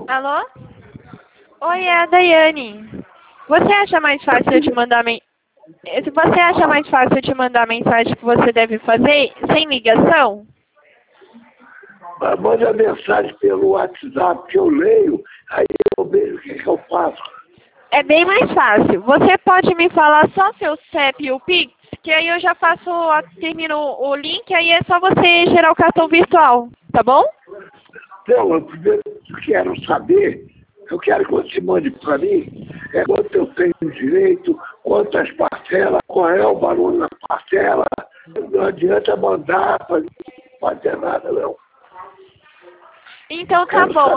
Alô? Oi, é a Daiane. Você acha mais fácil eu te mandar Você acha mais fácil eu te mandar a mensagem que você deve fazer sem ligação? Manda mensagem pelo WhatsApp que eu leio, aí eu vejo o que eu faço. É bem mais fácil. Você pode me falar só seu CEP e o Pix, que aí eu já faço, termino o link, aí é só você gerar o cartão virtual, tá bom? Então, eu primeiro quero saber, eu quero que você mande para mim, quanto eu tenho direito, quantas parcelas, qual é o valor da parcela. Não adianta mandar para não fazer nada, não. Então tá bom.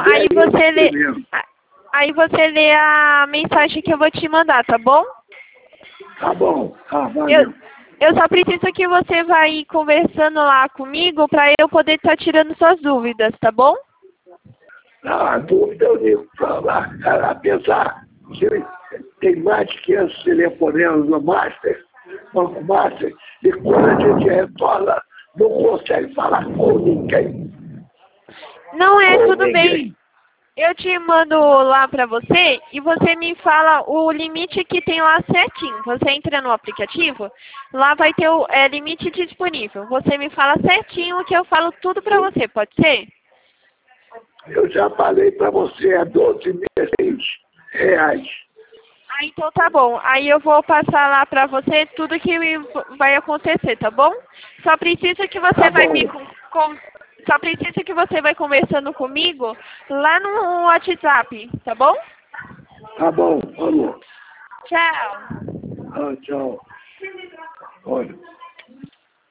Aí você lê a mensagem que eu vou te mandar, tá bom? Tá bom, tá, valeu. Eu só preciso que você vá aí conversando lá comigo para eu poder estar tirando suas dúvidas, tá bom? A dúvida eu digo para lá, apesar que tem mais de 500 telefonemas no Master, Banco Master, e quando a gente retorna, não consegue falar com ninguém. Não é, Com tudo ninguém. bem. Eu te mando lá pra você e você me fala o limite que tem lá certinho. Você entra no aplicativo, lá vai ter o limite disponível. Você me fala certinho que eu falo tudo pra você, pode ser? Eu já falei para você, é 12 reais. Ah, então tá bom. Aí eu vou passar lá pra você tudo que vai acontecer, tá bom? Só preciso que você Tá vai bom. me só preciso que você vai conversando comigo lá no WhatsApp, tá bom? Tá bom, falou. Tchau. Ah, tchau. Olha.